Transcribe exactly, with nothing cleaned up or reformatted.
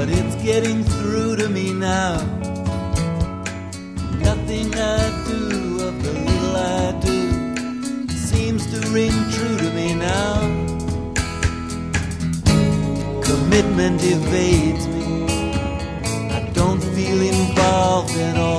but it's getting through to me now. Nothing I do of the little I do seems to ring true to me now. Commitment evades me, I don't feel involved at all.